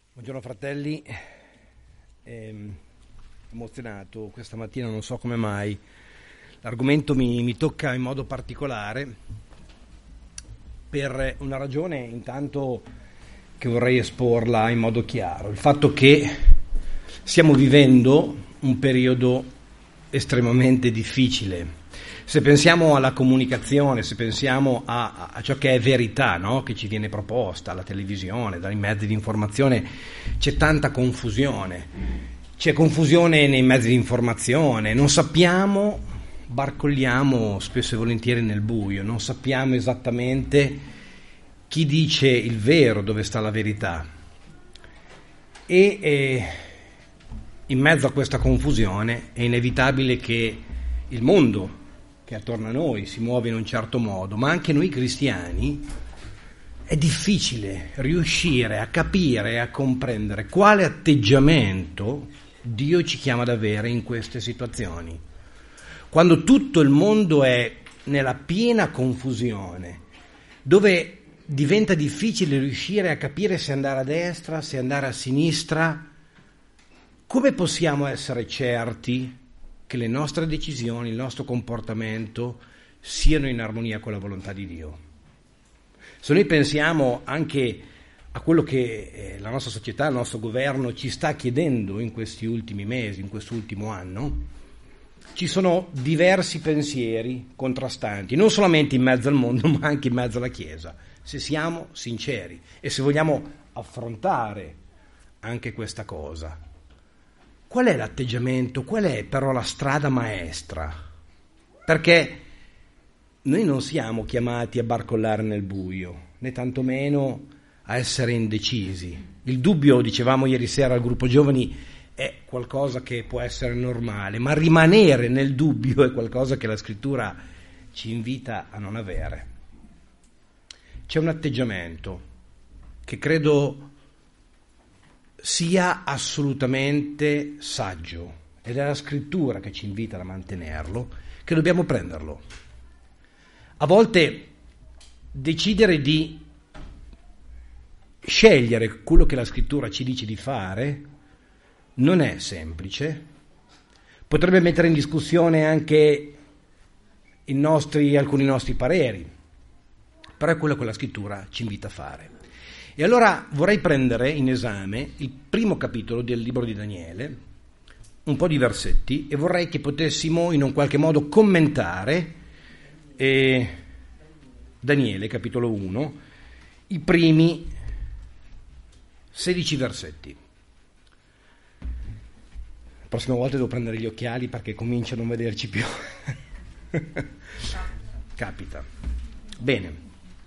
Buongiorno fratelli, emozionato questa mattina, non so come mai. L'argomento mi tocca in modo particolare per una ragione intanto che vorrei esporla in modo chiaro. Il fatto che stiamo vivendo un periodo estremamente difficile. Se pensiamo alla comunicazione, se pensiamo a ciò che è verità, no? Che ci viene proposta alla televisione, dai mezzi di informazione, c'è tanta confusione. C'è confusione nei mezzi di informazione, non sappiamo, barcolliamo spesso e volentieri nel buio, non sappiamo esattamente chi dice il vero, dove sta la verità. E in mezzo a questa confusione è inevitabile che il mondo che attorno a noi si muove in un certo modo, ma anche noi cristiani è difficile riuscire a capire e a comprendere quale atteggiamento Dio ci chiama ad avere in queste situazioni. Quando tutto il mondo è nella piena confusione, dove diventa difficile riuscire a capire se andare a destra, se andare a sinistra, come possiamo essere certi che le nostre decisioni, il nostro comportamento siano in armonia con la volontà di Dio? Se noi pensiamo anche a quello che la nostra società, il nostro governo ci sta chiedendo in questi ultimi mesi, in quest'ultimo anno, ci sono diversi pensieri contrastanti, non solamente in mezzo al mondo, ma anche in mezzo alla Chiesa, se siamo sinceri e se vogliamo affrontare anche questa cosa. Qual è l'atteggiamento? Qual è però la strada maestra? Perché noi non siamo chiamati a barcollare nel buio, né tantomeno a essere indecisi. Il dubbio, dicevamo ieri sera al gruppo giovani, è qualcosa che può essere normale, ma rimanere nel dubbio è qualcosa che la Scrittura ci invita a non avere. C'è un atteggiamento che credo sia assolutamente saggio, ed è la Scrittura che ci invita a mantenerlo, che dobbiamo prenderlo. A volte decidere di scegliere quello che la Scrittura ci dice di fare non è semplice, potrebbe mettere in discussione anche alcuni nostri pareri, però è quello che la Scrittura ci invita a fare. E allora vorrei prendere in esame il primo capitolo del libro di Daniele, un po' di versetti, e vorrei che potessimo in un qualche modo commentare Daniele, capitolo 1, i primi 16 versetti. La prossima volta devo prendere gli occhiali perché comincio a non vederci più. Capita. Bene.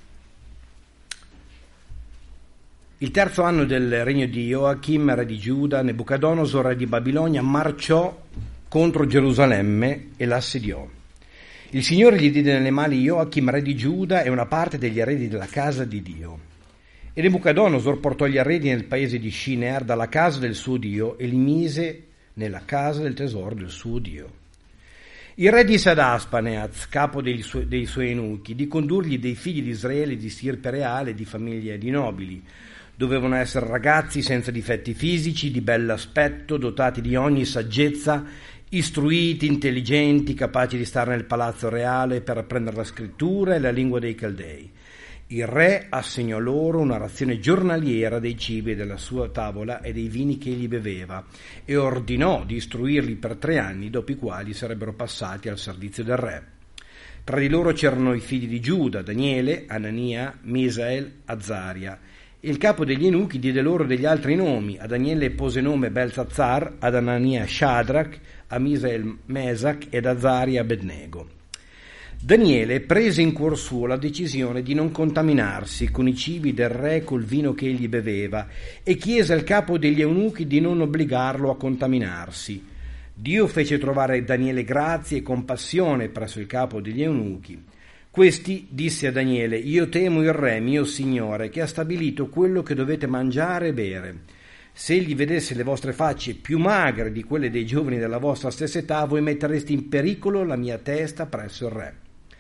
Il terzo anno del regno di Joachim, re di Giuda, Nebuchadnezzar, re di Babilonia, marciò contro Gerusalemme e l'assediò. Il Signore gli diede nelle mani Joachim, re di Giuda, e una parte degli arredi della casa di Dio. E Nebuchadnezzar portò gli arredi nel paese di Shinear dalla casa del suo Dio e li mise nella casa del tesoro del suo Dio. Il re disse ad Aspaneaz, capo dei suoi eunuchi, di condurgli dei figli di Israele di stirpe reale, di famiglie di nobili. Dovevano essere ragazzi senza difetti fisici, di bell'aspetto, dotati di ogni saggezza, istruiti, intelligenti, capaci di stare nel palazzo reale per apprendere la scrittura e la lingua dei Caldei. Il re assegnò loro una razione giornaliera dei cibi della sua tavola e dei vini che egli beveva, e ordinò di istruirli per 3 anni, dopo i quali sarebbero passati al servizio del re. Tra di loro c'erano i figli di Giuda, Daniele, Anania, Misael, Azaria. Il capo degli eunuchi diede loro degli altri nomi. A Daniele pose nome Belsazzar, ad Anania Shadrach, a Misael Mesac ed a Azaria Abednego. Daniele prese in cuor suo la decisione di non contaminarsi con i cibi del re e col vino che egli beveva, e chiese al capo degli eunuchi di non obbligarlo a contaminarsi. Dio fece trovare Daniele grazia e compassione presso il capo degli eunuchi. Questi disse a Daniele: io temo il re, mio signore, che ha stabilito quello che dovete mangiare e bere. Se egli vedesse le vostre facce più magre di quelle dei giovani della vostra stessa età, voi mettereste in pericolo la mia testa presso il re.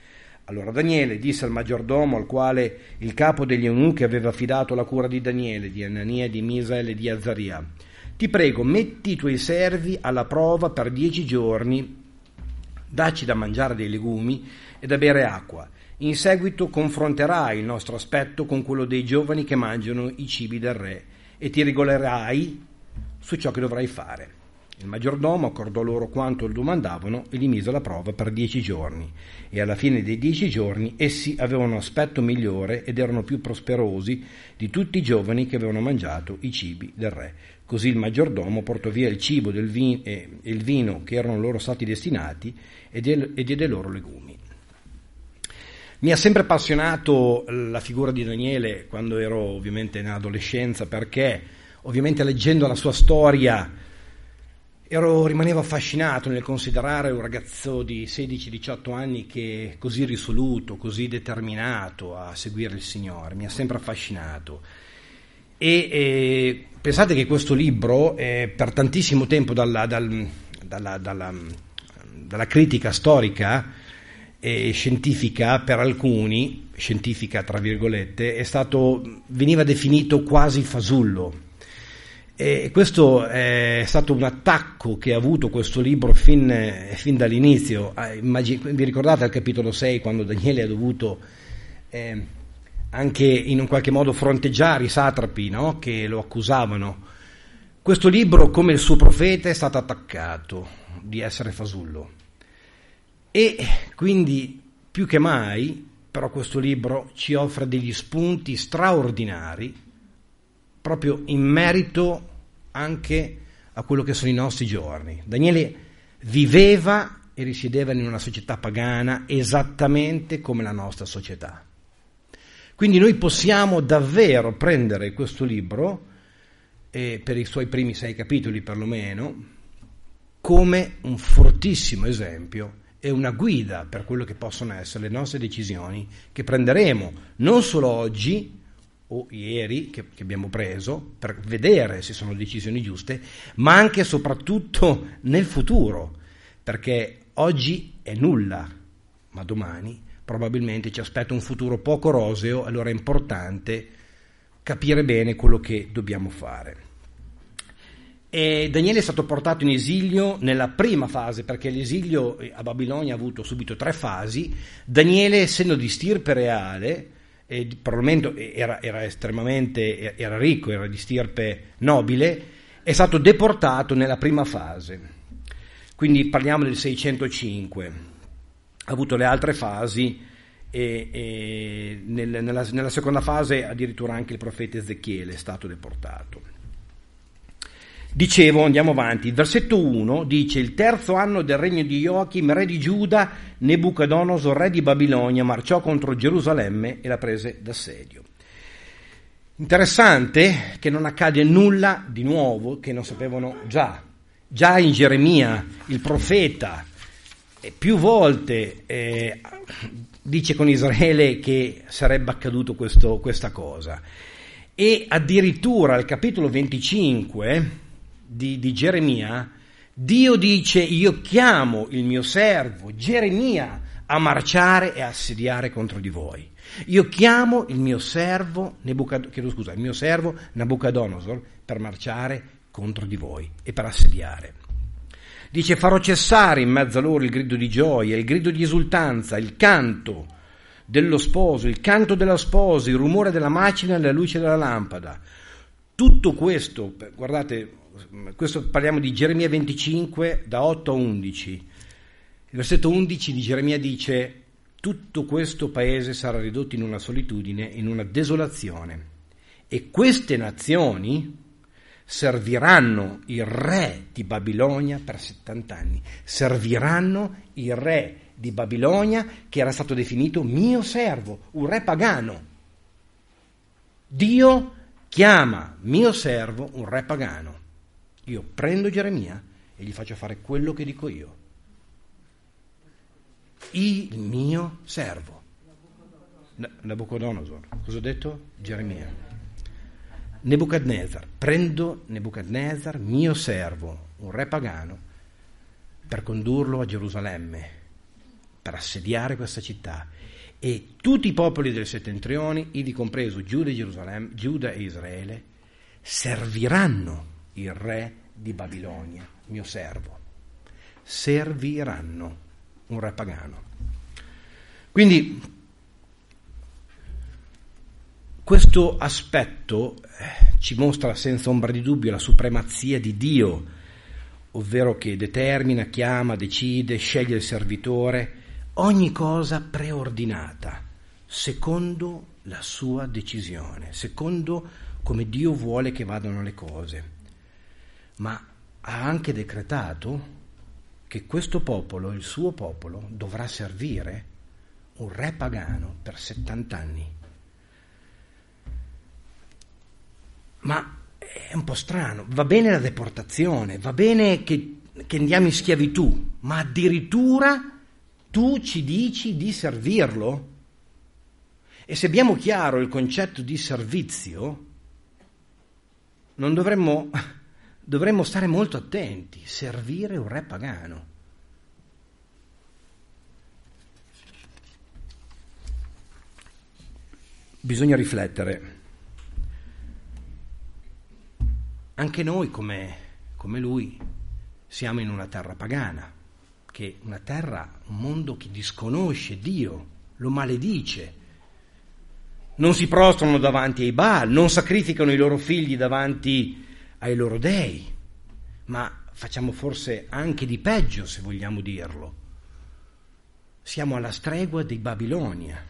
Allora Daniele disse al maggiordomo, al quale il capo degli eunuchi aveva affidato la cura di Daniele, di Anania, di Misael e di Azaria: ti prego, metti i tuoi servi alla prova per 10 giorni, dacci da mangiare dei legumi e da bere acqua. In seguito confronterai il nostro aspetto con quello dei giovani che mangiano i cibi del re e ti regolerai su ciò che dovrai fare. Il maggiordomo accordò loro quanto lo domandavano e li mise alla prova per 10 giorni. E alla fine dei 10 giorni essi avevano un aspetto migliore ed erano più prosperosi di tutti i giovani che avevano mangiato i cibi del re. Così il maggiordomo portò via il cibo e il vino che erano loro stati destinati e diede loro legumi. Mi ha sempre appassionato la figura di Daniele quando ero ovviamente in adolescenza, perché ovviamente leggendo la sua storia rimanevo affascinato nel considerare un ragazzo di 16-18 anni che è così risoluto, così determinato a seguire il Signore. Mi ha sempre affascinato. E pensate che questo libro, per tantissimo tempo dalla critica storica e scientifica, per alcuni, scientifica tra virgolette, veniva definito quasi fasullo. E questo è stato un attacco che ha avuto questo libro fin dall'inizio. Vi ricordate al capitolo 6 quando Daniele ha dovuto anche in un qualche modo fronteggiare i satrapi, no? Che lo accusavano? Questo libro, come il suo profeta, è stato attaccato di essere fasullo. E quindi più che mai, però, questo libro ci offre degli spunti straordinari proprio in merito anche a quello che sono i nostri giorni. Daniele viveva e risiedeva in una società pagana esattamente come la nostra società. Quindi noi possiamo davvero prendere questo libro, per i suoi primi 6 capitoli perlomeno, come un fortissimo esempio e una guida per quello che possono essere le nostre decisioni che prenderemo non solo oggi o ieri che abbiamo preso per vedere se sono decisioni giuste, ma anche e soprattutto nel futuro, perché oggi è nulla, ma domani probabilmente ci aspetta un futuro poco roseo. Allora è importante capire bene quello che dobbiamo fare. E Daniele è stato portato in esilio nella prima fase, perché l'esilio a Babilonia ha avuto subito 3 fasi. Daniele, essendo di stirpe reale, probabilmente era ricco, era di stirpe nobile, è stato deportato nella prima fase, quindi parliamo del 605. Ha avuto le altre fasi e nella seconda fase addirittura anche il profeta Ezechiele è stato deportato. Dicevo, andiamo avanti. Il versetto 1 dice: il terzo anno del regno di Joachim, re di Giuda, Nebuchadnezzar, re di Babilonia, marciò contro Gerusalemme e la prese d'assedio. Interessante che non accade nulla di nuovo che non sapevano già. Già in Geremia, il profeta, più volte dice con Israele che sarebbe accaduto questa cosa. E addirittura al capitolo 25 di Geremia, Dio dice: io chiamo il mio servo Geremia a marciare e a assediare contro di voi. Io chiamo il mio servo Nabucodonosor per marciare contro di voi e per assediare. Dice: farò cessare in mezzo a loro il grido di gioia, il grido di esultanza, il canto dello sposo, il canto della sposa, il rumore della macina e la luce della lampada. Tutto questo, guardate, questo parliamo di Geremia 25 da 8 a 11. Il versetto 11 di Geremia dice: tutto questo paese sarà ridotto in una solitudine, in una desolazione, e queste nazioni serviranno il re di Babilonia per 70 anni. Serviranno il re di Babilonia, che era stato definito mio servo, un re pagano. Dio chiama mio servo un re pagano. Io prendo Geremia e gli faccio fare quello che dico io. Il mio servo. Nabucodonosor. Cosa ho detto? Geremia. Nebuchadnezzar. Prendo Nebuchadnezzar, mio servo, un re pagano, per condurlo a Gerusalemme, per assediare questa città. e tutti i popoli del settentrione, ivi compreso Giuda e Gerusalemme, Giuda e Israele, serviranno il re di Babilonia, mio servo. Serviranno un re pagano. Quindi questo aspetto ci mostra senza ombra di dubbio la supremazia di Dio, ovvero che determina, chiama, decide, sceglie il servitore, ogni cosa preordinata, secondo la sua decisione, secondo come Dio vuole che vadano le cose. Ma ha anche decretato che questo popolo, il suo popolo, dovrà servire un re pagano per 70 anni. Ma è un po' strano, va bene la deportazione, va bene che andiamo in schiavitù, ma addirittura tu ci dici di servirlo? E se abbiamo chiaro il concetto di servizio, non dovremmo stare molto attenti, servire un re pagano. Bisogna riflettere. Anche noi, come lui, siamo in una terra pagana, che una terra, un mondo che disconosce Dio, lo maledice. Non si prostrano davanti ai Baal, non sacrificano i loro figli davanti ai loro dei, ma facciamo forse anche di peggio, se vogliamo dirlo. Siamo alla stregua di Babilonia.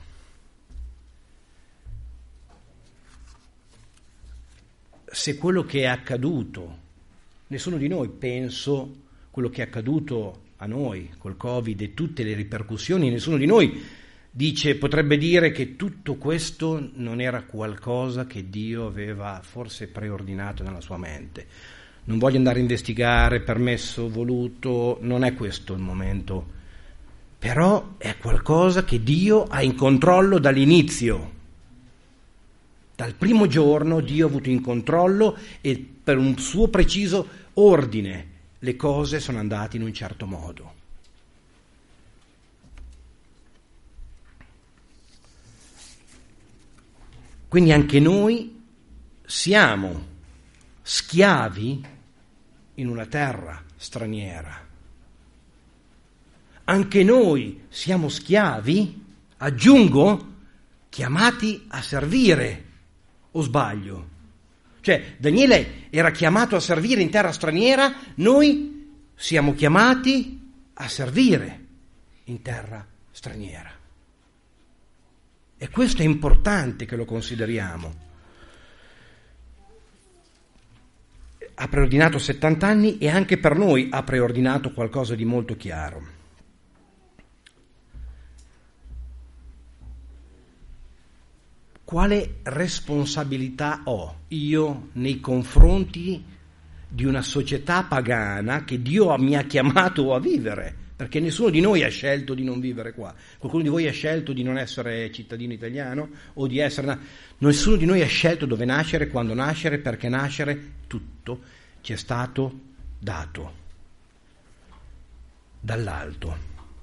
Se quello che è accaduto, nessuno di noi, penso, quello che è accaduto a noi col Covid e tutte le ripercussioni, nessuno di noi potrebbe dire che tutto questo non era qualcosa che Dio aveva forse preordinato nella sua mente. Non voglio andare a investigare, permesso, voluto, non è questo il momento, però è qualcosa che Dio ha in controllo dall'inizio. Dal primo giorno Dio ha avuto in controllo e per un suo preciso ordine le cose sono andate in un certo modo. Quindi anche noi siamo schiavi in una terra straniera. Anche noi siamo schiavi, aggiungo, chiamati a servire. O sbaglio? Cioè, Daniele era chiamato a servire in terra straniera, noi siamo chiamati a servire in terra straniera. E questo è importante che lo consideriamo. Ha preordinato 70 anni e anche per noi ha preordinato qualcosa di molto chiaro. Quale responsabilità ho io nei confronti di una società pagana che Dio mi ha chiamato a vivere? Perché nessuno di noi ha scelto di non vivere qua. Qualcuno di voi ha scelto di non essere cittadino italiano o di essere... Nessuno di noi ha scelto dove nascere, quando nascere, perché nascere. Tutto ci è stato dato dall'alto.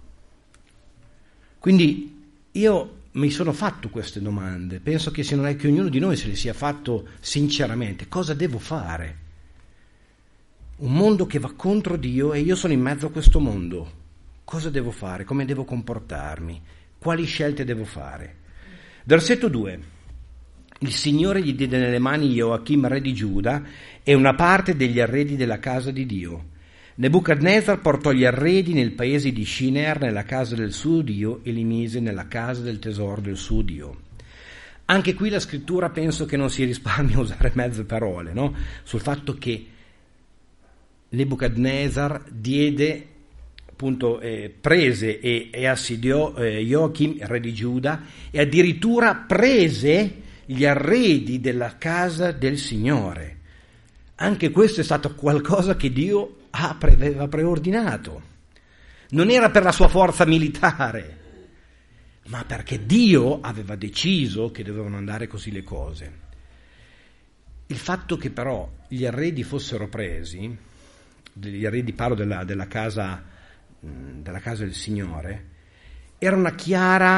Quindi io mi sono fatto queste domande, penso che che ognuno di noi se le sia fatto sinceramente. Cosa devo fare? Un mondo che va contro Dio e io sono in mezzo a questo mondo. Cosa devo fare? Come devo comportarmi? Quali scelte devo fare? Versetto 2. Il Signore gli diede nelle mani Joachim, re di Giuda, e una parte degli arredi della casa di Dio. Nebuchadnezzar portò gli arredi nel paese di Shinar, nella casa del suo Dio, e li mise nella casa del tesoro del suo Dio. Anche qui la scrittura penso che non si risparmi a usare mezze parole, no? Sul fatto che Nebuchadnezzar diede, appunto, prese e assediò Joachim, re di Giuda, e addirittura prese gli arredi della casa del Signore. Anche questo è stato qualcosa che Dio aveva preordinato. Non era per la sua forza militare, ma perché Dio aveva deciso che dovevano andare così le cose. Il fatto che però gli arredi fossero presi, gli arredi parlo della casa del Signore, era una chiara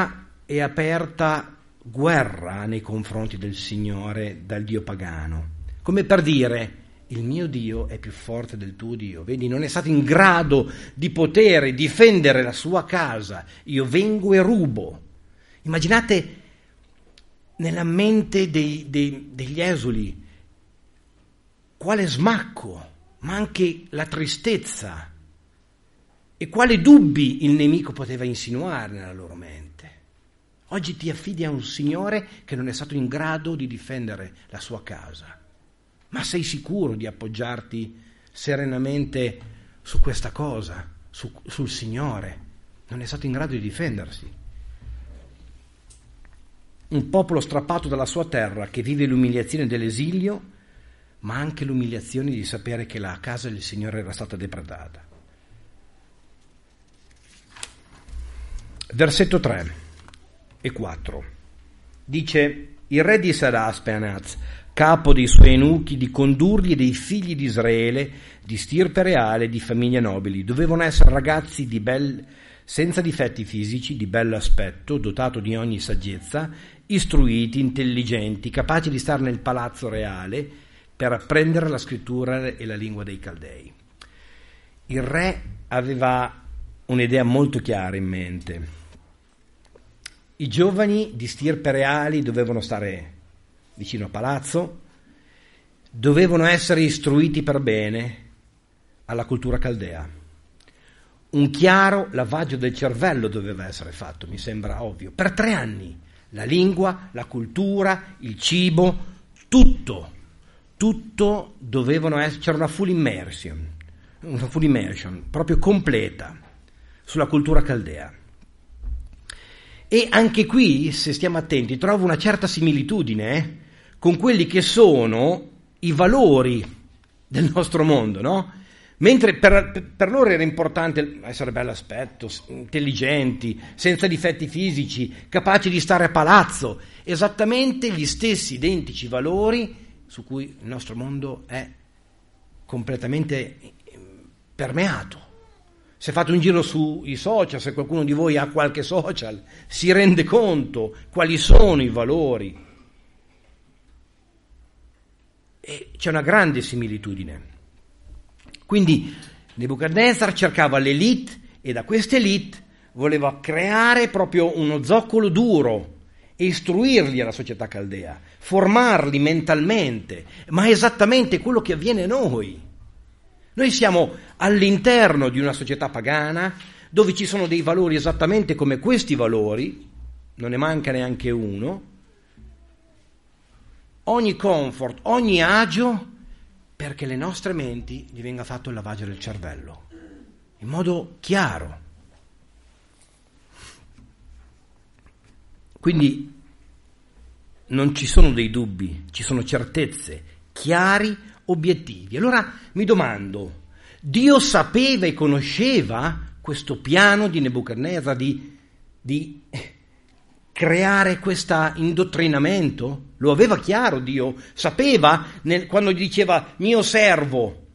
e aperta guerra nei confronti del Signore dal Dio pagano, come per dire: il mio Dio è più forte del tuo Dio. Vedi, non è stato in grado di poter difendere la sua casa, io vengo e rubo. Immaginate nella mente degli esuli quale smacco, ma anche la tristezza e quali dubbi il nemico poteva insinuare nella loro mente. Oggi ti affidi a un Signore che non è stato in grado di difendere la sua casa. Ma sei sicuro di appoggiarti serenamente su questa cosa, sul Signore? Non è stato in grado di difendersi. Un popolo strappato dalla sua terra che vive l'umiliazione dell'esilio, ma anche l'umiliazione di sapere che la casa del Signore era stata depredata. Versetto 3 e 4 dice: il re di Sadaspernaz, capo dei suoi eunuchi, di condurli dei figli di Israele, di stirpe reale, di famiglie nobili. Dovevano essere ragazzi senza difetti fisici, di bello aspetto, dotato di ogni saggezza, istruiti, intelligenti, capaci di stare nel palazzo reale per apprendere la scrittura e la lingua dei Caldei. Il re aveva un'idea molto chiara in mente. I giovani di stirpe reali dovevano stare vicino a palazzo, dovevano essere istruiti per bene alla cultura caldea. Un chiaro lavaggio del cervello doveva essere fatto, mi sembra ovvio, per 3 anni. La lingua, la cultura, il cibo, tutto dovevano essere, c'era una full immersion proprio completa sulla cultura caldea. E anche qui, se stiamo attenti, trovo una certa similitudine con quelli che sono i valori del nostro mondo, no? Mentre per loro era importante essere bell'aspetto, intelligenti, senza difetti fisici, capaci di stare a palazzo, esattamente gli stessi identici valori su cui il nostro mondo è completamente permeato. Se fate un giro sui social, se qualcuno di voi ha qualche social, si rende conto quali sono i valori. E c'è una grande similitudine. Quindi Nebuchadnezzar cercava l'elite e da questa elite voleva creare proprio uno zoccolo duro e istruirli alla società caldea, formarli mentalmente, ma è esattamente quello che avviene a noi. Noi siamo all'interno di una società pagana dove ci sono dei valori esattamente come questi valori, non ne manca neanche uno, ogni comfort, ogni agio, perché le nostre menti gli venga fatto il lavaggio del cervello, in modo chiaro. Quindi non ci sono dei dubbi, ci sono certezze, chiari obiettivi. Allora mi domando, Dio sapeva e conosceva questo piano di Nebuchadnezzar di creare questo indottrinamento? Lo aveva chiaro Dio? Sapeva quando gli diceva mio servo,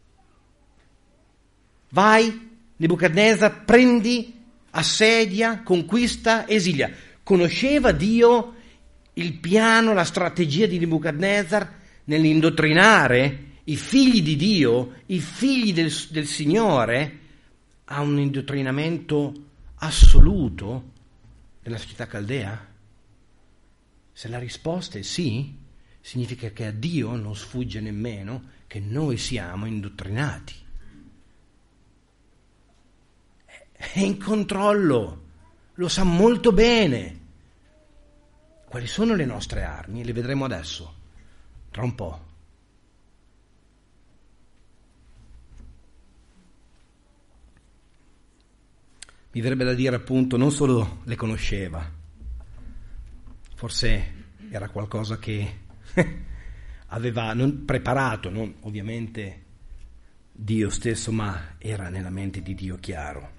vai Nebuchadnezzar, prendi, assedia, conquista, esilia. Conosceva Dio il piano, la strategia di Nebuchadnezzar nell'indottrinare i figli di Dio, i figli del Signore, a un indottrinamento assoluto della società caldea? Se la risposta è sì, significa che a Dio non sfugge nemmeno che noi siamo indottrinati. È in controllo, lo sa molto bene. Quali sono le nostre armi? Le vedremo adesso, tra un po'. Mi verrebbe da dire appunto, non solo le conosceva, forse era qualcosa che aveva non preparato, non ovviamente Dio stesso, ma era nella mente di Dio chiaro.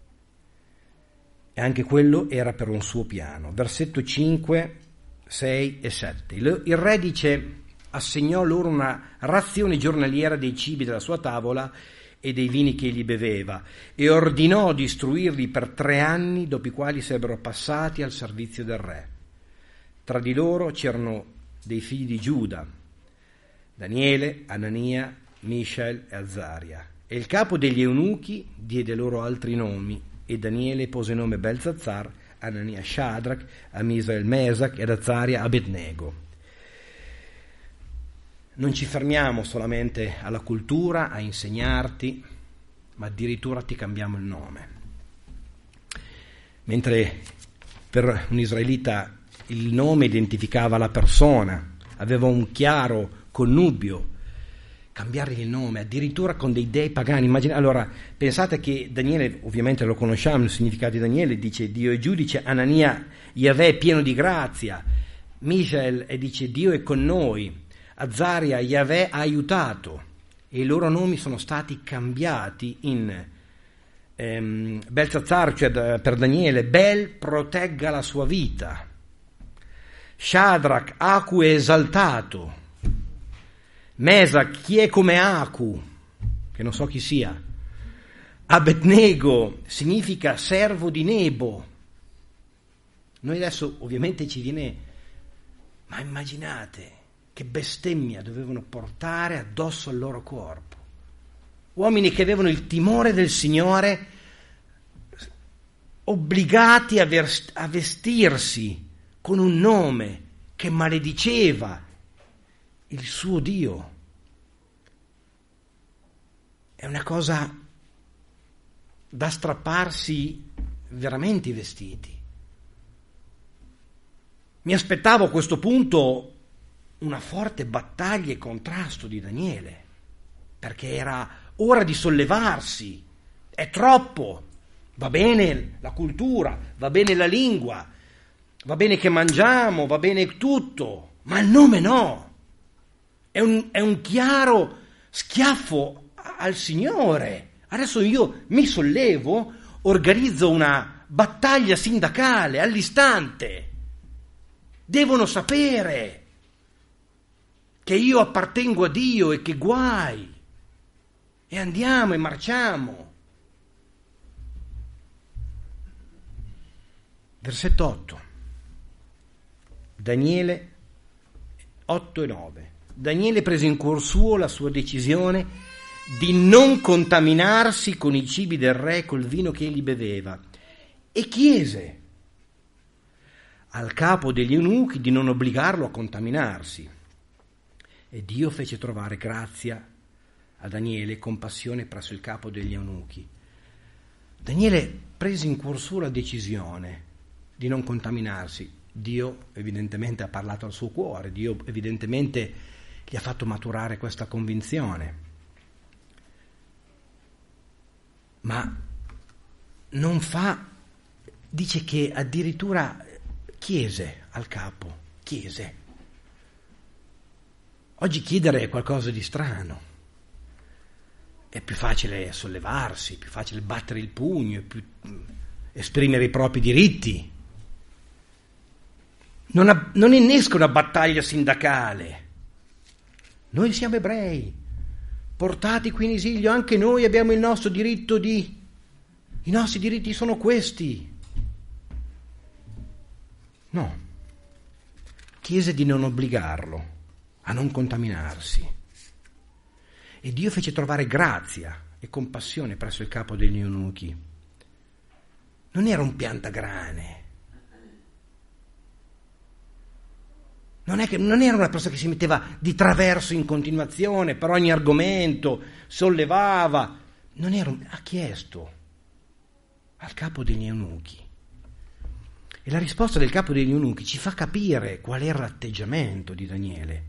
E anche quello era per un suo piano. Versetto 5, 6 e 7. Il re dice, assegnò loro una razione giornaliera dei cibi della sua tavola e dei vini che egli beveva, e ordinò di istruirli per 3 anni, dopo i quali sarebbero passati al servizio del re. Tra di loro c'erano dei figli di Giuda, Daniele, Anania, Mishael e Azaria. E il capo degli eunuchi diede loro altri nomi, e Daniele pose nome Belzazzar, Anania Shadrach, a Misael Mesach ed Azaria Abednego. Non ci fermiamo solamente alla cultura, a insegnarti, ma addirittura ti cambiamo il nome. Mentre per un israelita il nome identificava la persona, aveva un chiaro connubio, cambiare il nome, addirittura con dei dei pagani. Allora, pensate che Daniele, ovviamente lo conosciamo, il significato di Daniele, dice Dio è giudice, Anania, Yahweh pieno di grazia, Mishael dice Dio è con noi, Azaria, Yahweh ha aiutato, e i loro nomi sono stati cambiati in Belzazzar, cioè per Daniele, Bel protegga la sua vita, Shadrach, Acu è esaltato, Mesach, chi è come Acu, che non so chi sia, Abednego significa servo di Nebo. Noi adesso ovviamente ci viene, ma immaginate che bestemmia dovevano portare addosso al loro corpo. Uomini che avevano il timore del Signore, obbligati a vestirsi con un nome che malediceva il suo Dio. È una cosa da strapparsi veramente i vestiti. Mi aspettavo a questo punto una forte battaglia e contrasto di Daniele, perché era ora di sollevarsi, è troppo, va bene la cultura, va bene la lingua, va bene che mangiamo, va bene tutto, ma il nome no, è un chiaro schiaffo al Signore. Adesso io mi sollevo, organizzo una battaglia sindacale all'istante, devono sapere che io appartengo a Dio e che guai, e andiamo e marciamo. Versetto 8, Daniele 8 e 9. Daniele prese in cuor suo la sua decisione di non contaminarsi con i cibi del re e col vino che egli beveva, e chiese al capo degli eunuchi di non obbligarlo a contaminarsi. E Dio fece trovare grazia a Daniele e compassione presso il capo degli eunuchi. Daniele prese in cuor suo la decisione di non contaminarsi. Dio evidentemente ha parlato al suo cuore, Dio evidentemente gli ha fatto maturare questa convinzione. Ma non fa, dice che addirittura chiese al capo, chiese. Oggi chiedere è qualcosa di strano, è più facile sollevarsi, è più facile battere il pugno, è più esprimere i propri diritti. Non innesca una battaglia sindacale. Noi siamo ebrei, portati qui in esilio, anche noi abbiamo il nostro diritto i nostri diritti sono questi. No, chiese di non obbligarlo a non contaminarsi. E Dio fece trovare grazia e compassione presso il capo degli eunuchi. Non era un piantagrane. Non era una persona che si metteva di traverso in continuazione per ogni argomento, sollevava. Ha chiesto al capo degli eunuchi. E la risposta del capo degli eunuchi ci fa capire qual era l'atteggiamento di Daniele.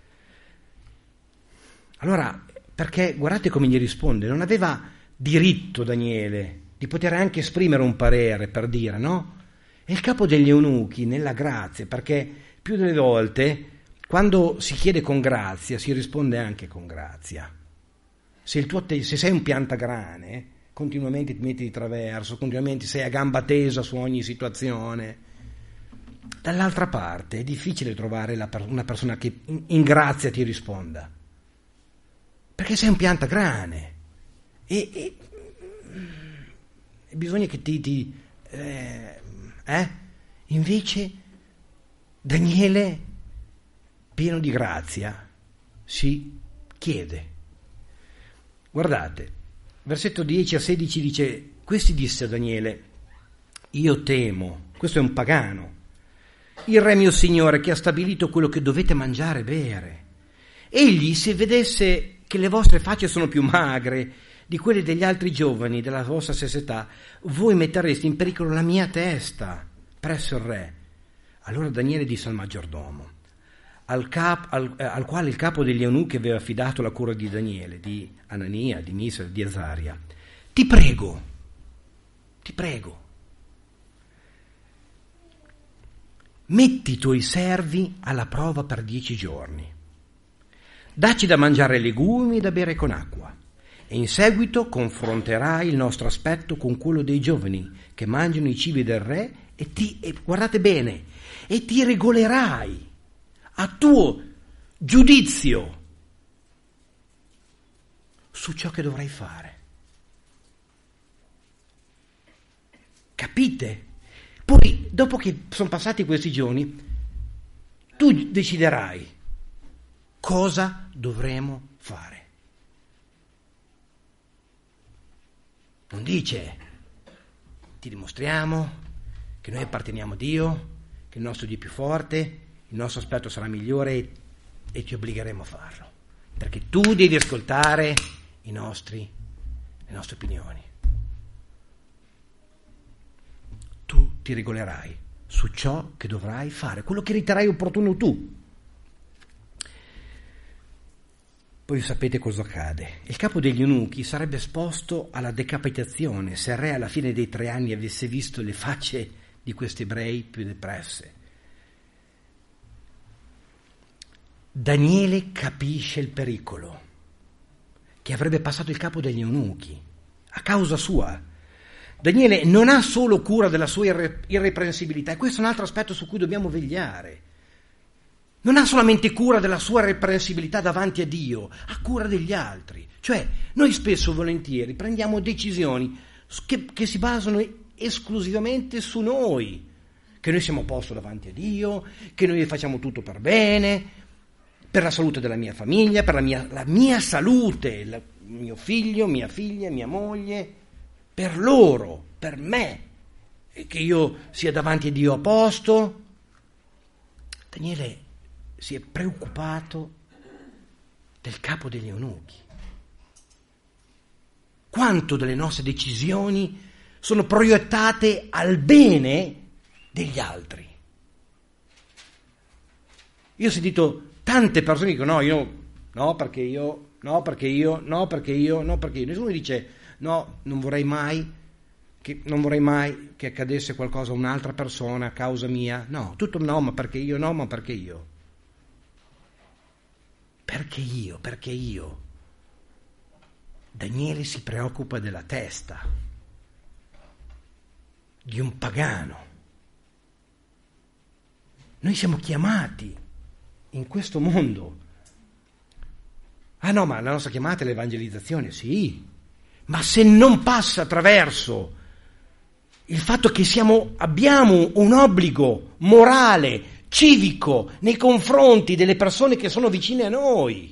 Allora, perché guardate come gli risponde, non aveva diritto Daniele di poter anche esprimere un parere per dire, no? E il capo degli eunuchi, nella grazia, perché più delle volte, quando si chiede con grazia, si risponde anche con grazia. Se sei un piantagrane, continuamente ti metti di traverso, continuamente sei a gamba tesa su ogni situazione, dall'altra parte è difficile trovare una persona che in grazia ti risponda, perché sei un piantagrane E bisogna che invece Daniele, pieno di grazia, si chiede. Guardate, versetto 10 a 16 dice: questi disse a Daniele: io temo, questo è un pagano, il re mio signore che ha stabilito quello che dovete mangiare e bere. Egli, se vedesse che le vostre facce sono più magre di quelle degli altri giovani della vostra stessa età, voi mettereste in pericolo la mia testa presso il re. Allora Daniele disse al maggiordomo, al quale il capo degli eunuchi aveva affidato la cura di Daniele, di Anania, di Misra, di Azaria: ti prego, metti i tuoi servi alla prova per 10 giorni. Dacci da mangiare legumi e da bere con acqua, e in seguito confronterai il nostro aspetto con quello dei giovani che mangiano i cibi del re e guardate bene, e ti regolerai a tuo giudizio su ciò che dovrai fare. Capite? Poi, dopo che sono passati questi giorni, tu deciderai cosa dovremo fare. Non dice: ti dimostriamo che noi apparteniamo a Dio, che il nostro Dio è più forte, il nostro aspetto sarà migliore e ti obbligheremo a farlo, perché tu devi ascoltare le nostre opinioni. Tu ti regolerai su ciò che dovrai fare, quello che riterrai opportuno tu. Poi sapete cosa accade. Il capo degli eunuchi sarebbe esposto alla decapitazione se il re alla fine dei 3 anni avesse visto le facce di questi ebrei più depresse. Daniele capisce il pericolo che avrebbe passato il capo degli eunuchi a causa sua. Daniele non ha solo cura della sua irreprensibilità, e questo è un altro aspetto su cui dobbiamo vegliare. Non ha solamente cura della sua irreprensibilità davanti a Dio, ha cura degli altri. Cioè, noi spesso volentieri prendiamo decisioni che si basano esclusivamente su noi, che noi siamo a posto davanti a Dio, che noi facciamo tutto per bene, per la salute della mia famiglia, per la mia salute, mio figlio, mia figlia, mia moglie, per loro, per me, che io sia davanti a Dio a posto. Daniele si è preoccupato del capo degli eunuchi. Quanto delle nostre decisioni sono proiettate al bene degli altri? Io ho sentito tante persone che dicono no, perché io. Nessuno dice no, non vorrei mai che accadesse qualcosa a un'altra persona a causa mia. No, tutto no, ma perché io. Perché io. Daniele si preoccupa della testa di un pagano. Noi siamo chiamati in questo mondo. Ah no, ma la nostra chiamata è l'evangelizzazione, sì, ma se non passa attraverso il fatto che abbiamo un obbligo morale, civico, nei confronti delle persone che sono vicine a noi.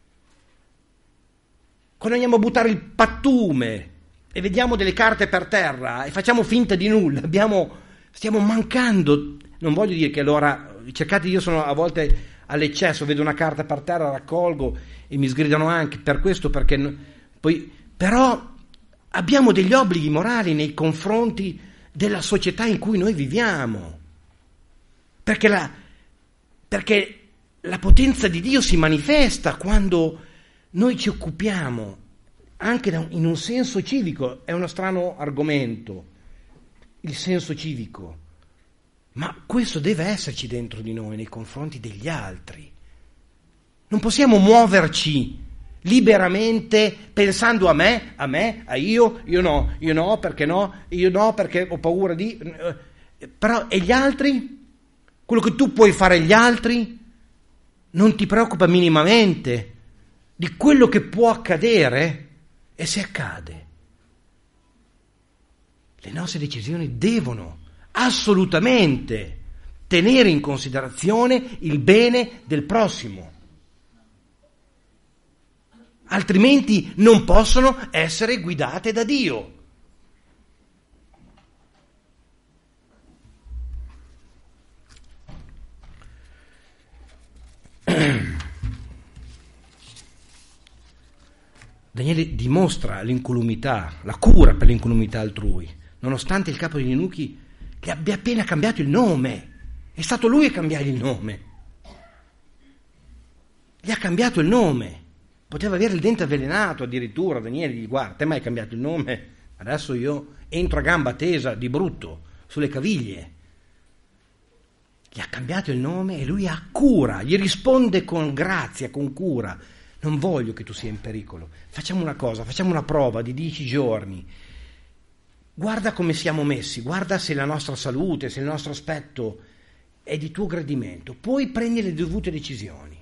Quando andiamo a buttare il pattume e vediamo delle carte per terra e facciamo finta di nulla, stiamo mancando. Non voglio dire che allora, io sono a volte all'eccesso, vedo una carta per terra, raccolgo e mi sgridano anche per questo, perché poi, però abbiamo degli obblighi morali nei confronti della società in cui noi viviamo, perché la potenza di Dio si manifesta quando noi ci occupiamo, anche in un senso civico. È uno strano argomento, il senso civico, ma questo deve esserci dentro di noi nei confronti degli altri. Non possiamo muoverci liberamente pensando a me, a io no, perché ho paura di. Però e gli altri? Quello che tu puoi fare agli altri non ti preoccupa minimamente di quello che può accadere E se accade, le nostre decisioni devono assolutamente tenere in considerazione il bene del prossimo, altrimenti non possono essere guidate da Dio. Daniele dimostra l'incolumità, la cura per l'incolumità altrui, nonostante il capo degli eunuchi gli abbia appena cambiato il nome. È stato lui a cambiare il nome. Gli ha cambiato il nome. Poteva avere il dente avvelenato addirittura. Daniele gli guarda, te mai hai cambiato il nome? Adesso io entro a gamba tesa di brutto, sulle caviglie. Gli ha cambiato il nome e lui ha cura, gli risponde con grazia, con cura. Non voglio che tu sia in pericolo. Facciamo una cosa, facciamo una prova di 10 giorni. Guarda come siamo messi, guarda se la nostra salute, se il nostro aspetto è di tuo gradimento. Poi prendi le dovute decisioni.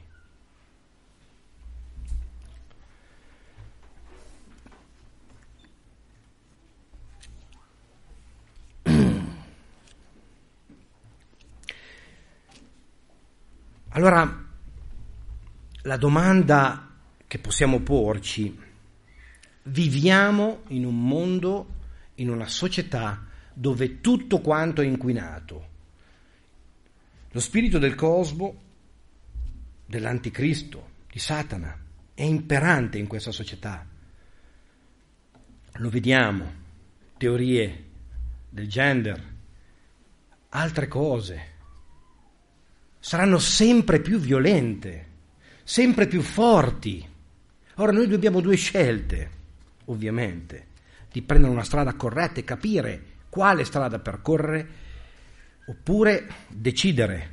Allora, la domanda che possiamo porci: viviamo in un mondo, in una società dove tutto quanto è inquinato. Lo spirito del cosmo, dell'anticristo, di Satana, è imperante in questa società. Lo vediamo, teorie del gender, altre cose. Saranno sempre più violente, sempre più forti. Ora noi abbiamo due scelte, ovviamente, di prendere una strada corretta e capire quale strada percorrere, oppure decidere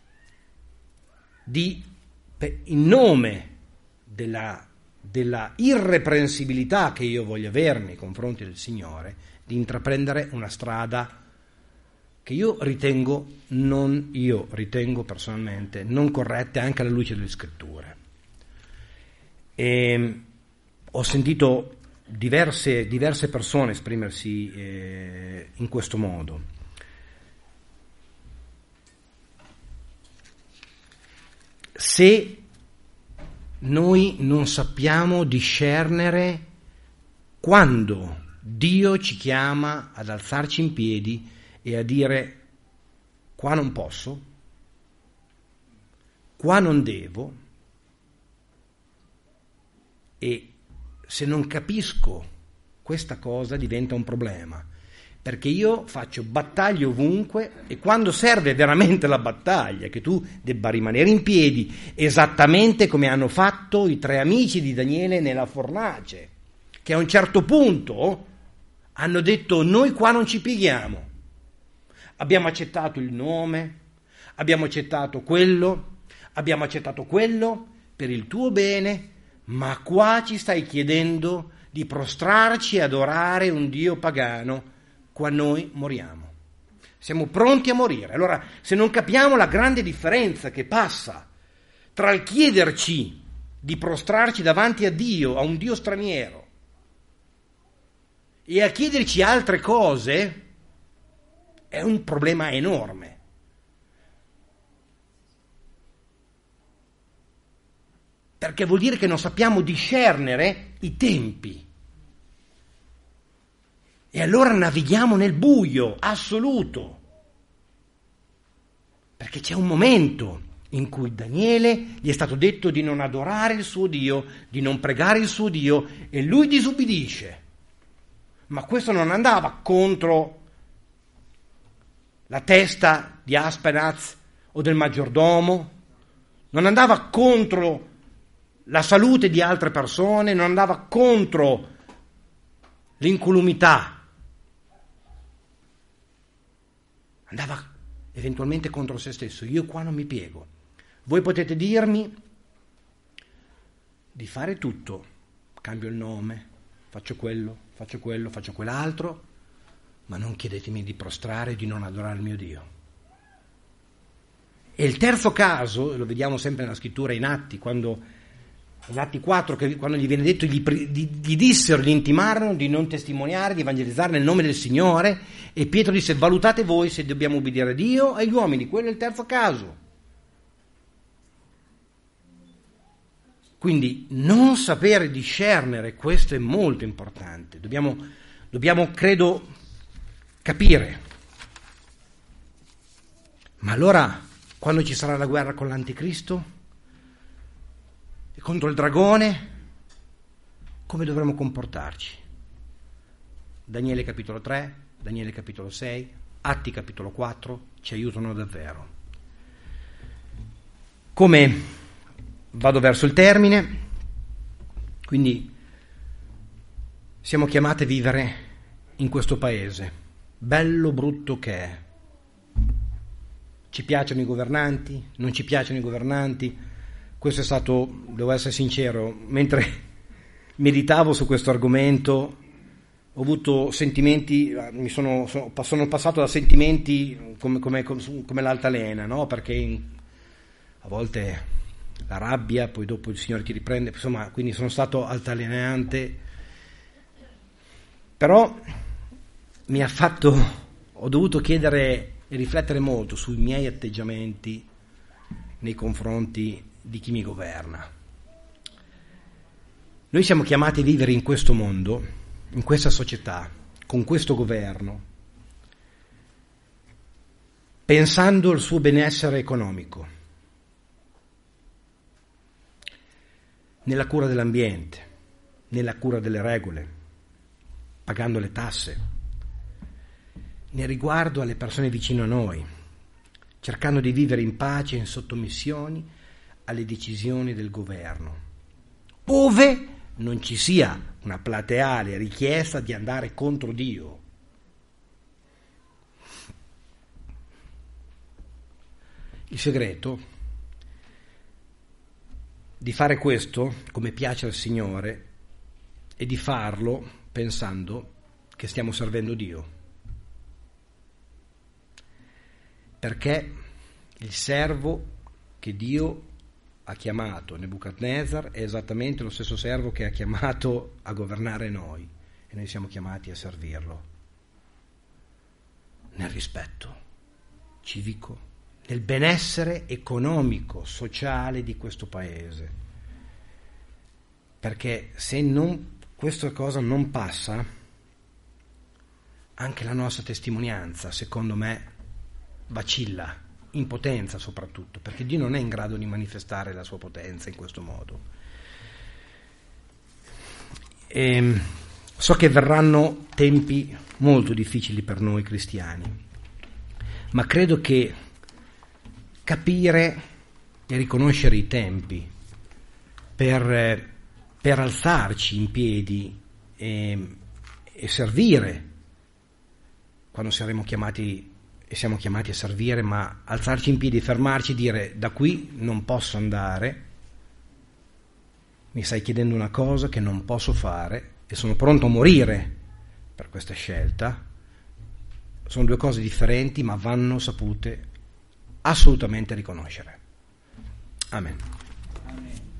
di, in nome della irreprensibilità che io voglio avere nei confronti del Signore, di intraprendere una strada che io ritengo personalmente non corretta anche alla luce delle scritture. E ho sentito diverse persone esprimersi in questo modo. Se noi non sappiamo discernere quando Dio ci chiama ad alzarci in piedi e a dire: qua non posso, qua non devo, e se non capisco questa cosa diventa un problema, perché io faccio battaglie ovunque, e quando serve veramente la battaglia, che tu debba rimanere in piedi, esattamente come hanno fatto i 3 amici di Daniele nella fornace, che a un certo punto hanno detto: noi qua non ci pieghiamo. Abbiamo accettato il nome, abbiamo accettato quello per il tuo bene, ma qua ci stai chiedendo di prostrarci e adorare un Dio pagano, qua noi moriamo. Siamo pronti a morire. Allora, se non capiamo la grande differenza che passa tra il chiederci di prostrarci davanti a Dio, a un Dio straniero, e a chiederci altre cose, è un problema enorme. Perché vuol dire che non sappiamo discernere i tempi. E allora navighiamo nel buio assoluto. Perché c'è un momento in cui Daniele gli è stato detto di non adorare il suo Dio, di non pregare il suo Dio, e lui disubbidisce. Ma questo non andava contro la testa di Aspenaz o del maggiordomo, non andava contro la salute di altre persone, non andava contro l'incolumità, andava eventualmente contro se stesso. Io qua non mi piego. Voi potete dirmi di fare tutto, cambio il nome, faccio quello, faccio quell'altro, ma non chiedetemi di prostrare e di non adorare il mio Dio. E il terzo caso, lo vediamo sempre nella scrittura in Atti, quando In Atti 4, che quando gli viene detto, gli dissero, gli intimarono di non testimoniare, di evangelizzare nel nome del Signore, e Pietro disse: valutate voi se dobbiamo obbedire a Dio e agli uomini. Quello è il terzo caso. Quindi non sapere discernere, questo è molto importante. Dobbiamo, credo, capire. Ma allora, quando ci sarà la guerra con l'Anticristo e contro il dragone, come dovremo comportarci? Daniele capitolo 3, Daniele capitolo 6, Atti capitolo 4 ci aiutano davvero. Come vado verso il termine, quindi siamo chiamati a vivere in questo paese, bello brutto che è. Ci piacciono i governanti, non ci piacciono i governanti. Questo è stato, devo essere sincero, mentre meditavo su questo argomento ho avuto sentimenti, sono passato da sentimenti come l'altalena, no? Perché a volte la rabbia, poi dopo il Signore ti riprende, insomma, quindi sono stato altalenante, però ho dovuto chiedere e riflettere molto sui miei atteggiamenti nei confronti di chi mi governa. Noi siamo chiamati a vivere in questo mondo, in questa società, con questo governo, pensando al suo benessere economico, nella cura dell'ambiente, nella cura delle regole, pagando le tasse, nel riguardo alle persone vicino a noi, cercando di vivere in pace e in sottomissione alle decisioni del governo, ove non ci sia una plateale richiesta di andare contro Dio. Il segreto di fare questo come piace al Signore è di farlo pensando che stiamo servendo Dio. Perché il servo che Dio ha chiamato Nebuchadnezzar è esattamente lo stesso servo che ha chiamato a governare noi, e noi siamo chiamati a servirlo nel rispetto civico, nel benessere economico, sociale di questo paese. Perché se questa cosa non passa, anche la nostra testimonianza, secondo me, vacilla, in potenza soprattutto, perché Dio non è in grado di manifestare la sua potenza in questo modo. E so che verranno tempi molto difficili per noi cristiani, ma credo che capire e riconoscere i tempi per alzarci in piedi e servire quando saremo chiamati e siamo chiamati a servire, ma alzarci in piedi, fermarci, dire: da qui non posso andare, mi stai chiedendo una cosa che non posso fare e sono pronto a morire per questa scelta. Sono due cose differenti, ma vanno sapute assolutamente riconoscere. Amen.